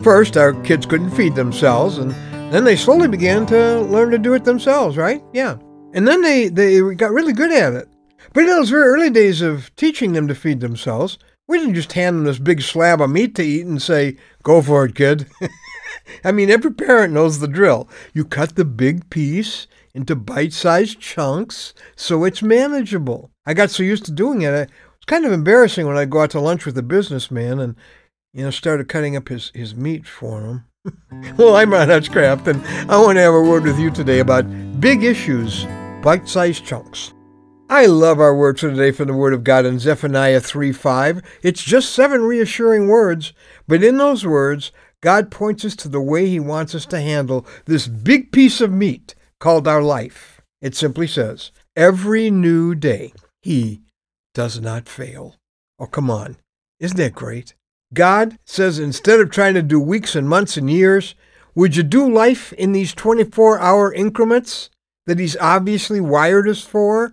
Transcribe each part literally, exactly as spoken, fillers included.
First, our kids couldn't feed themselves, and then they slowly began to learn to do it themselves, right? Yeah. And then they, they got really good at it. But in those very early days of teaching them to feed themselves, we didn't just hand them this big slab of meat to eat and say, go for it, kid. I mean, every parent knows the drill. You cut the big piece into bite-sized chunks so it's manageable. I got so used to doing it, it was kind of embarrassing when I'd go out to lunch with a businessman and, you know, started cutting up his, his meat for him. Well, I'm Ron Hutchcraft, and I want to have a word with you today about big issues, bite-sized chunks. I love our word for today from the Word of God in Zephaniah three five. It's just seven reassuring words, but in those words, God points us to the way He wants us to handle this big piece of meat called our life. It simply says, every new day, He does not fail. Oh, come on. Isn't that great? God says instead of trying to do weeks and months and years, would you do life in these twenty-four hour increments that He's obviously wired us for?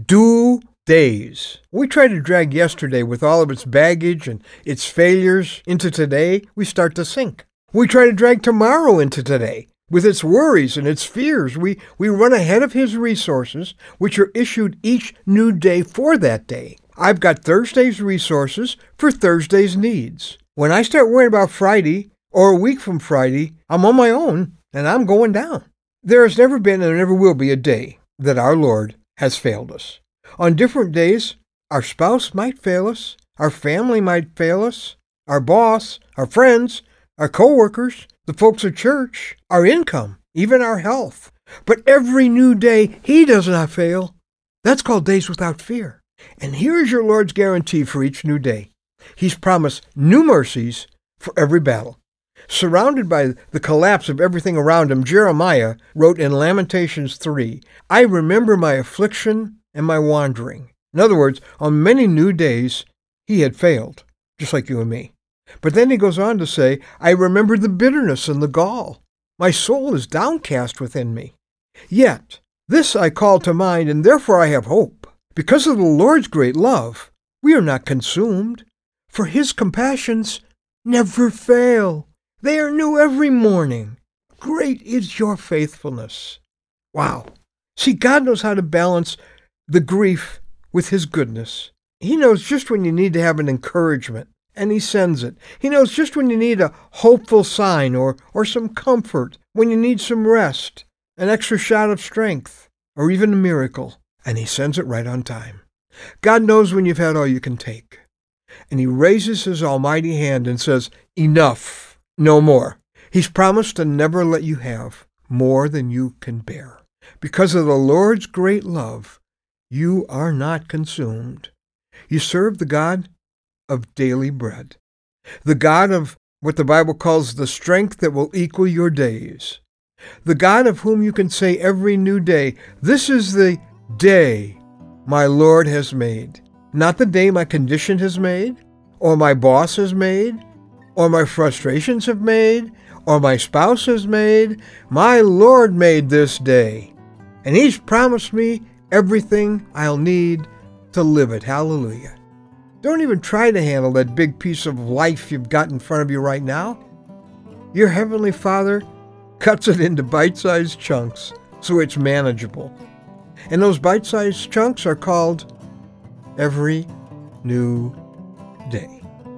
Do days. We try to drag yesterday with all of its baggage and its failures into today, we start to sink. We try to drag tomorrow into today with its worries and its fears. We, we run ahead of His resources, which are issued each new day for that day. I've got Thursday's resources for Thursday's needs. When I start worrying about Friday or a week from Friday, I'm on my own and I'm going down. There has never been and never will be a day that our Lord has failed us. On different days, our spouse might fail us, our family might fail us, our boss, our friends, our coworkers, the folks at church, our income, even our health. But every new day, He does not fail. That's called days without fear. And here is your Lord's guarantee for each new day. He's promised new mercies for every battle. Surrounded by the collapse of everything around him, Jeremiah wrote in Lamentations three, I remember my affliction and my wandering. In other words, on many new days, he had failed, just like you and me. But then he goes on to say, I remember the bitterness and the gall. My soul is downcast within me. Yet, this I call to mind, and therefore I have hope. Because of the Lord's great love, we are not consumed, for His compassions never fail. They are new every morning. Great is your faithfulness. Wow. See, God knows how to balance the grief with His goodness. He knows just when you need to have an encouragement, and He sends it. He knows just when you need a hopeful sign or, or some comfort, when you need some rest, an extra shot of strength, or even a miracle, and He sends it right on time. God knows when you've had all you can take, and He raises His almighty hand and says, enough. No more. He's promised to never let you have more than you can bear. Because of the Lord's great love, you are not consumed. You serve the God of daily bread, the God of what the Bible calls the strength that will equal your days, the God of whom you can say every new day, this is the day my Lord has made, not the day my condition has made, or my boss has made, or my frustrations have made, or my spouse has made. My Lord made this day, and He's promised me everything I'll need to live it. Hallelujah. Don't even try to handle that big piece of life you've got in front of you right now. Your Heavenly Father cuts it into bite-sized chunks so it's manageable. And those bite-sized chunks are called every new day.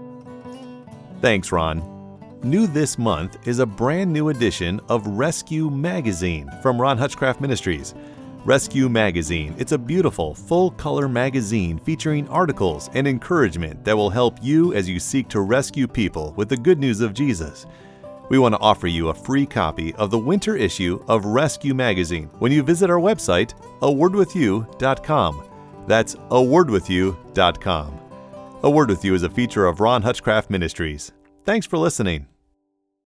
Thanks, Ron. New this month is a brand new edition of Rescue Magazine from Ron Hutchcraft Ministries. Rescue Magazine. It's a beautiful, full-color magazine featuring articles and encouragement that will help you as you seek to rescue people with the good news of Jesus. We want to offer you a free copy of the winter issue of Rescue Magazine when you visit our website, a word with you dot com. That's a word with you dot com. A Word With You is a feature of Ron Hutchcraft Ministries. Thanks for listening.